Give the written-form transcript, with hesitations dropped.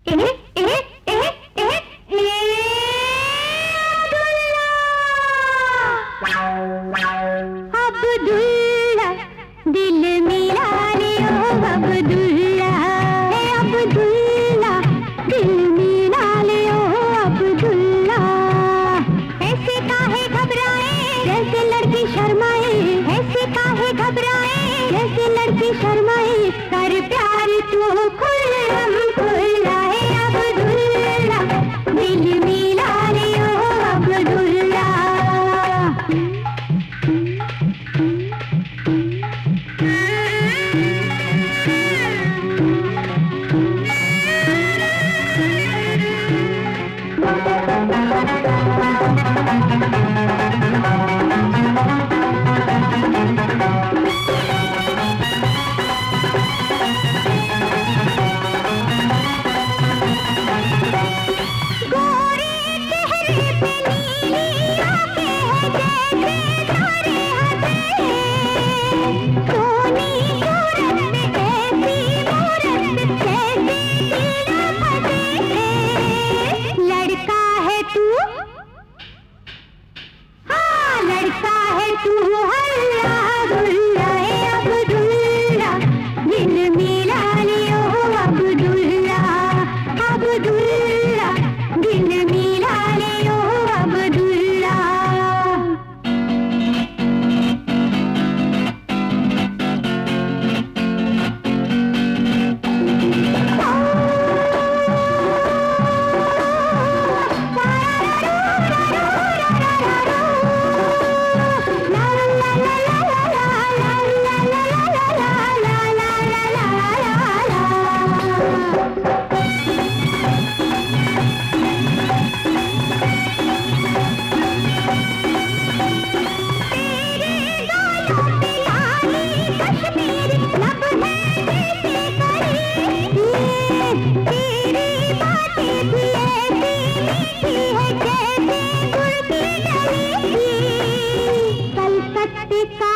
अब्दुल्ला दिल मिला लियो अब्दुल्ला, अब्दुल्ला दिल मिला लियो अब्दुल्ला। ऐसे काहे घबराए जैसे लड़की शर्माए, ऐसे काहे घबराए जैसे लड़की शर्माए, कर प्यार तू खुल्लम खुल्ला है अब्दुल्ला, दिल मिला लियो अब्दुल्ला। कलकत्ते का